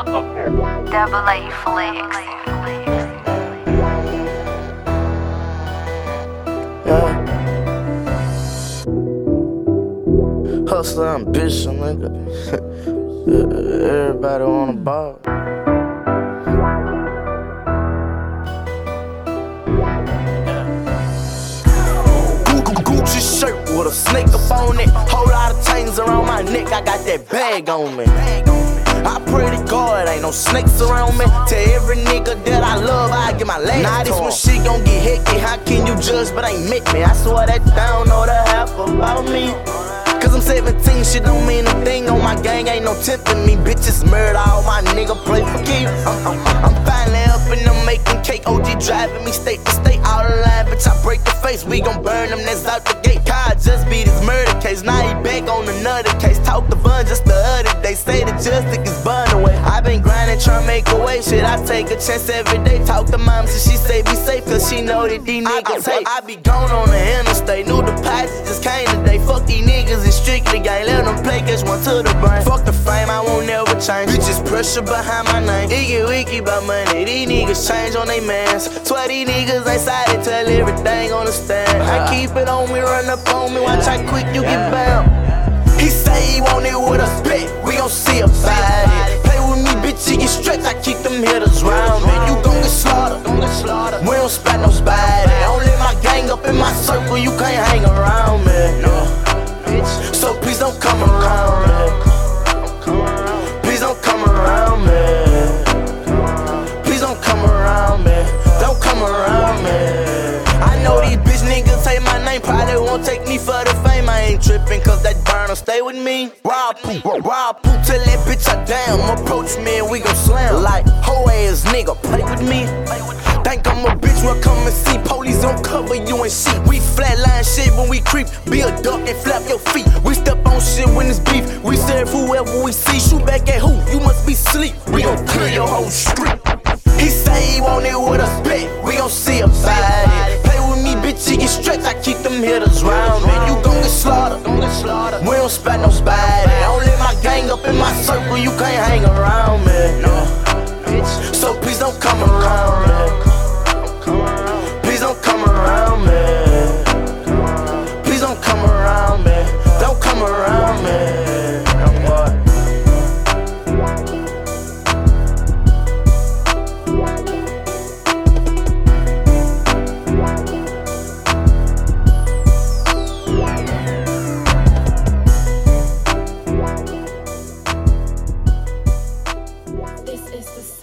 Double A Flex. Yeah. Hustler ambition, nigga. Everybody on the ball. Gucci shirt with a snake up on it. Whole lot of chains around my neck. I got that bag on me. I pray to God ain't no snakes around me. Tell every nigga that I love, I get my last. Now this when shit gon' get hectic. How can you judge but ain't met me? I swear that they don't know the half about me. Cause I'm 17, shit don't mean a thing. On my gang ain't no tempting me. Bitches murder, all my nigga play for keep. I'm finally up and I'm making cake. OG driving me state to state, out of line. Bitch, I break the face, we gon' burn them, that's out the gate. God just beat his murder case, now he back on another case. Talk to Bun just the other day, say the justice is Bun away. I been grinding, tryna make a way, shit, I take a chance every day. Talk to mom, so she say be safe, cause she know that these niggas hate. I be gone on the interstate, new deposits just came today. Fuck these niggas, it's strictly gang, let them play, catch one to the brain. Fuck the fame, I won't never change. Bitches pressure behind my name, it get wiki about money. These niggas change on they mans. Swear these niggas ain't silent, tell everything on the stand. I keep it on me, run up on me, watch how quick you get bound. He say he want it with a spit, we gon' see about it. Play with me, bitch, you get stretched, I keep them hitters round me. You gon' get slaughtered, we don't spot no spidey. Don't let my gang up in my circle, you can't hang around me, no. So please don't come around me. Please don't come around me. Please don't come around me. Don't come around me. I know these bitch niggas say my name, probably won't take me for the fame. I ain't trippin' cause that burner stay with me. Raw poop, tell that bitch I damn. Approach me and we gon' slam. Like, hoe ass nigga, play with me. Think I'm a bitch, well come and see. Police don't cover you and shit. We flatline shit when we creep. Be a duck and flap your feet. We step on shit when it's beef. We serve whoever we see. Shoot back at who? You must be sleep. We gon' clear your whole street. He say he want it with a spit. We gon' see about it. Play with me, bitch, you get stretched. I keep them hitters round me. You gon' get slaughtered. We don't spot no spidey. Don't let my gang up in my circle. You can't hang around me. No. So please don't come around me. Please don't come around me. Please don't come around me. Don't come around me. This is the